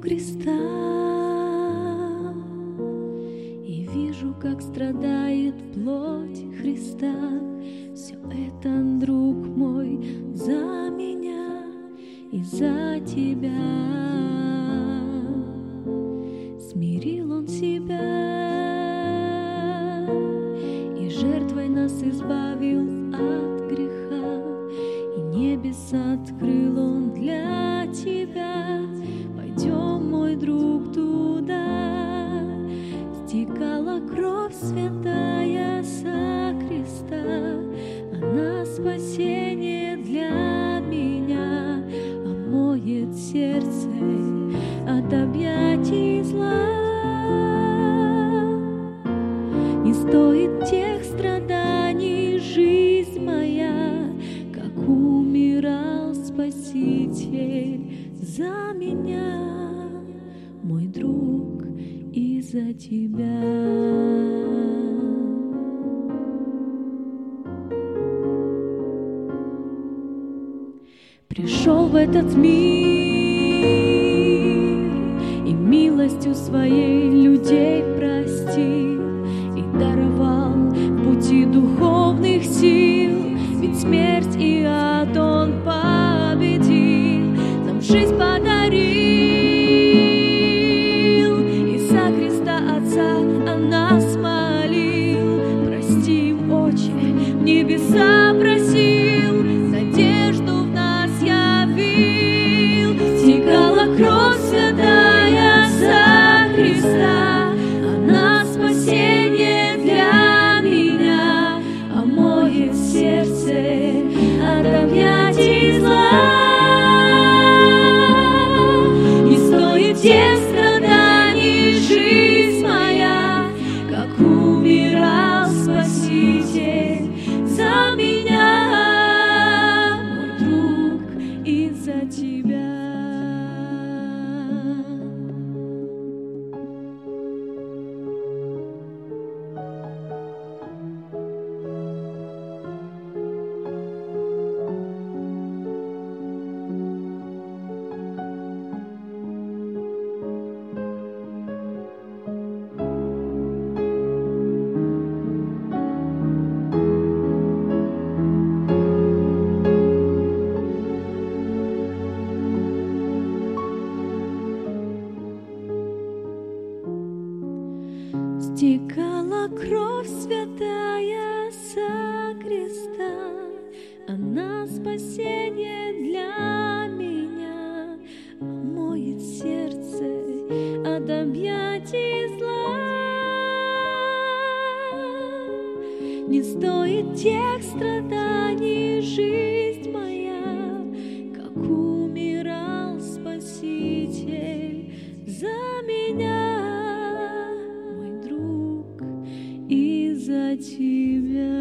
креста и вижу, как страдает плоть Христа. Все это, друг мой, за меня и за тебя. Смирил Он себя и жертвой нас избавил от греха, и небеса открыл Он для тебя. Пойдем, мой друг, туда. Стекала кровь святая со креста, она спасение для меня, омоет сердце от объятий зла. Не стоит тех страданий жизнь моя, как умирал Спаситель за меня, мой друг, и за тебя. Пришел в этот мир и милостью Своей людей простил и даровал в пути духовных сил, ведь смерть и ад Он победил, нам жизнь подарил, и со креста Отца о нас молил. Простим, Отче, в небеса просил, надежду в нас явил. Стекала кровь святая со креста, она спасение для меня, омоет сердце от объятий зла. Не стоит тех страданий жизнь моя, как умирал Спаситель за меня, мой друг, и за тебя. Стекала кровь святая со креста, она спасение для меня, омоет сердце от объятий зла. Не стоит тех страданий жизнь моя, как умирал Спаситель за меня, и за тебя.